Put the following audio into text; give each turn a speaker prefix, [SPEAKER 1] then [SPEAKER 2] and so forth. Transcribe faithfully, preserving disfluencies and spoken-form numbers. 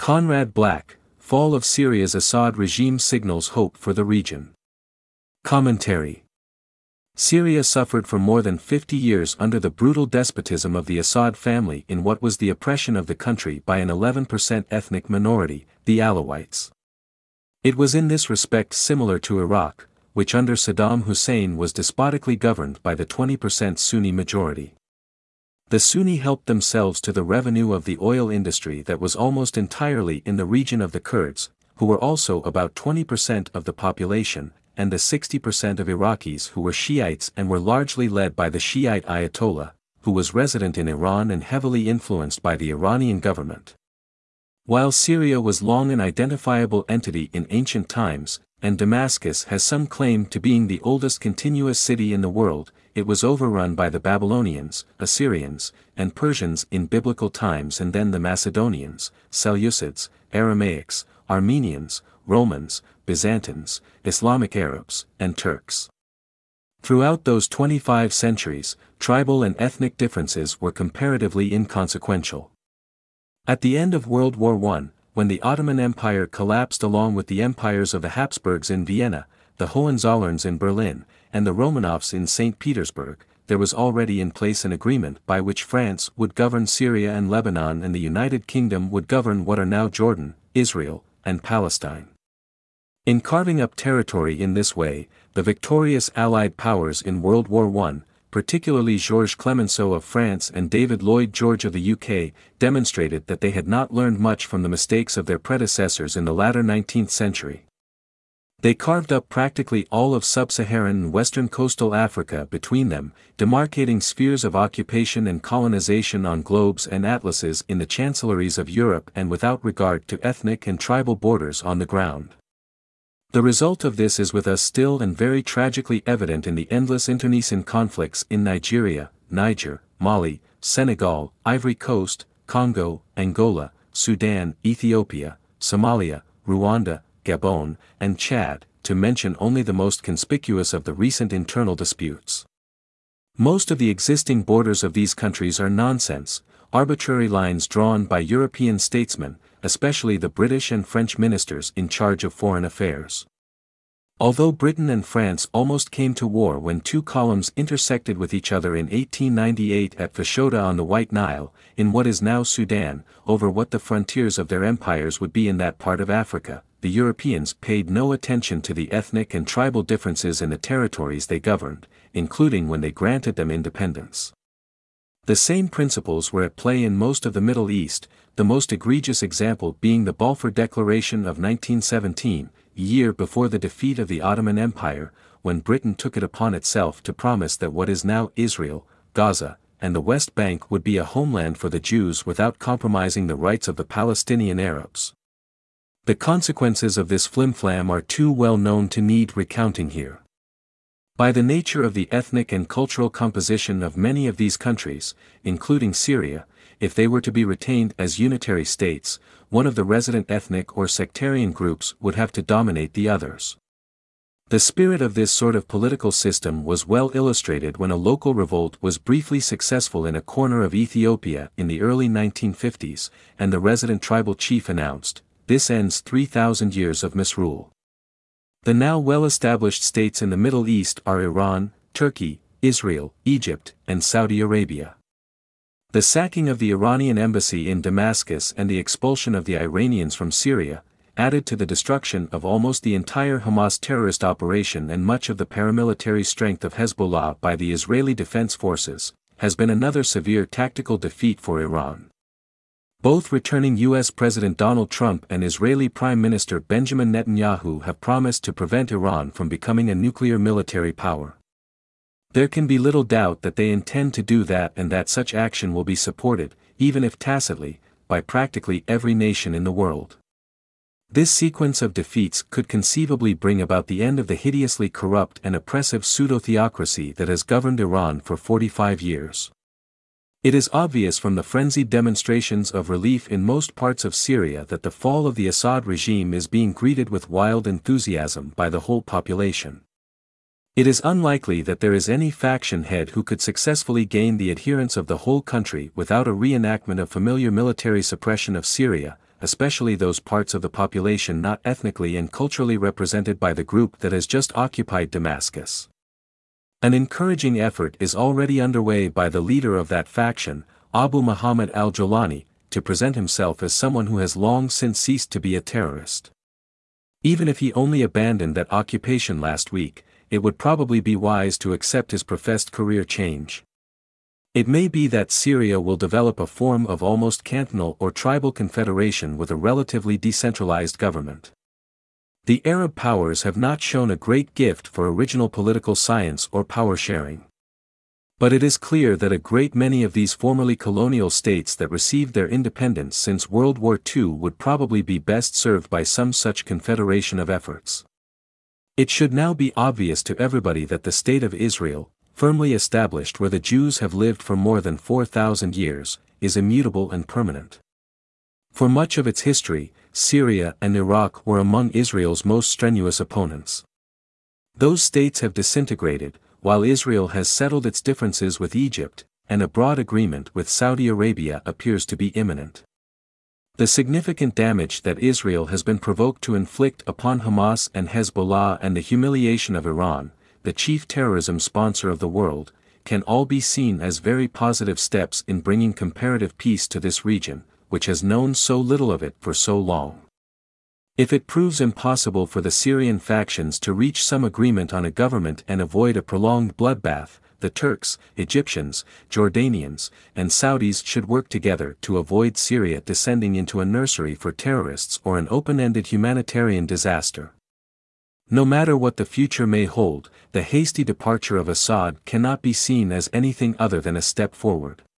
[SPEAKER 1] Conrad Black, Fall of Syria's Assad Regime Signals Hope for the Region. Commentary. Syria suffered for more than fifty years under the brutal despotism of the Assad family in what was the oppression of the country by an eleven percent ethnic minority, the Alawites. It was in this respect similar to Iraq, which under Saddam Hussein was despotically governed by the twenty percent Sunni majority. The Sunni helped themselves to the revenue of the oil industry that was almost entirely in the region of the Kurds, who were also about twenty percent of the population, and the sixty percent of Iraqis who were Shiites and were largely led by the Shiite Ayatollah, who was resident in Iran and heavily influenced by the Iranian government. While Syria was long an identifiable entity in ancient times, and Damascus has some claim to being the oldest continuous city in the world, it was overrun by the Babylonians, Assyrians, and Persians in biblical times, and then the Macedonians, Seleucids, Aramaics, Armenians, Romans, Byzantines, Islamic Arabs, and Turks. Throughout those twenty-five centuries, tribal and ethnic differences were comparatively inconsequential. At the end of World War One, when the Ottoman Empire collapsed along with the empires of the Habsburgs in Vienna, the Hohenzollerns in Berlin, and the Romanovs in Saint Petersburg, there was already in place an agreement by which France would govern Syria and Lebanon and the United Kingdom would govern what are now Jordan, Israel, and Palestine. In carving up territory in this way, the victorious Allied powers in World War One, particularly Georges Clemenceau of France and David Lloyd George of the U K, demonstrated that they had not learned much from the mistakes of their predecessors in the latter nineteenth century. They carved up practically all of sub-Saharan and western coastal Africa between them, demarcating spheres of occupation and colonization on globes and atlases in the chancelleries of Europe and without regard to ethnic and tribal borders on the ground. The result of this is with us still and very tragically evident in the endless internecine conflicts in Nigeria, Niger, Mali, Senegal, Ivory Coast, Congo, Angola, Sudan, Ethiopia, Somalia, Rwanda, Gabon, and Chad, to mention only the most conspicuous of the recent internal disputes. Most of the existing borders of these countries are nonsense, arbitrary lines drawn by European statesmen, especially the British and French ministers in charge of foreign affairs. Although Britain and France almost came to war when two columns intersected with each other in eighteen ninety-eight at Fashoda on the White Nile, in what is now Sudan, over what the frontiers of their empires would be in that part of Africa, the Europeans paid no attention to the ethnic and tribal differences in the territories they governed, including when they granted them independence. The same principles were at play in most of the Middle East, the most egregious example being the Balfour Declaration of nineteen seventeen, a year before the defeat of the Ottoman Empire, when Britain took it upon itself to promise that what is now Israel, Gaza, and the West Bank would be a homeland for the Jews without compromising the rights of the Palestinian Arabs. The consequences of this flimflam are too well known to need recounting here. By the nature of the ethnic and cultural composition of many of these countries, including Syria, if they were to be retained as unitary states, one of the resident ethnic or sectarian groups would have to dominate the others. The spirit of this sort of political system was well illustrated when a local revolt was briefly successful in a corner of Ethiopia in the early nineteen fifties, and the resident tribal chief announced, "This ends three thousand years of misrule." The now well-established states in the Middle East are Iran, Turkey, Israel, Egypt, and Saudi Arabia. The sacking of the Iranian embassy in Damascus and the expulsion of the Iranians from Syria, added to the destruction of almost the entire Hamas terrorist operation and much of the paramilitary strength of Hezbollah by the Israeli Defense Forces, has been another severe tactical defeat for Iran. Both returning U S President Donald Trump and Israeli Prime Minister Benjamin Netanyahu have promised to prevent Iran from becoming a nuclear military power. There can be little doubt that they intend to do that and that such action will be supported, even if tacitly, by practically every nation in the world. This sequence of defeats could conceivably bring about the end of the hideously corrupt and oppressive pseudo-theocracy that has governed Iran for forty-five years. It is obvious from the frenzied demonstrations of relief in most parts of Syria that the fall of the Assad regime is being greeted with wild enthusiasm by the whole population. It is unlikely that there is any faction head who could successfully gain the adherence of the whole country without a reenactment of familiar military suppression of Syria, especially those parts of the population not ethnically and culturally represented by the group that has just occupied Damascus. An encouraging effort is already underway by the leader of that faction, Abu Muhammad al-Jawlani, to present himself as someone who has long since ceased to be a terrorist. Even if he only abandoned that occupation last week, it would probably be wise to accept his professed career change. It may be that Syria will develop a form of almost cantonal or tribal confederation with a relatively decentralized government. The Arab powers have not shown a great gift for original political science or power sharing. But it is clear that a great many of these formerly colonial states that received their independence since World War Two would probably be best served by some such confederation of efforts. It should now be obvious to everybody that the State of Israel, firmly established where the Jews have lived for more than four thousand years, is immutable and permanent. For much of its history, Syria and Iraq were among Israel's most strenuous opponents. Those states have disintegrated, while Israel has settled its differences with Egypt, and a broad agreement with Saudi Arabia appears to be imminent. The significant damage that Israel has been provoked to inflict upon Hamas and Hezbollah and the humiliation of Iran, the chief terrorism sponsor of the world, can all be seen as very positive steps in bringing comparative peace to this region, which has known so little of it for so long. If it proves impossible for the Syrian factions to reach some agreement on a government and avoid a prolonged bloodbath, the Turks, Egyptians, Jordanians, and Saudis should work together to avoid Syria descending into a nursery for terrorists or an open-ended humanitarian disaster. No matter what the future may hold, the hasty departure of Assad cannot be seen as anything other than a step forward.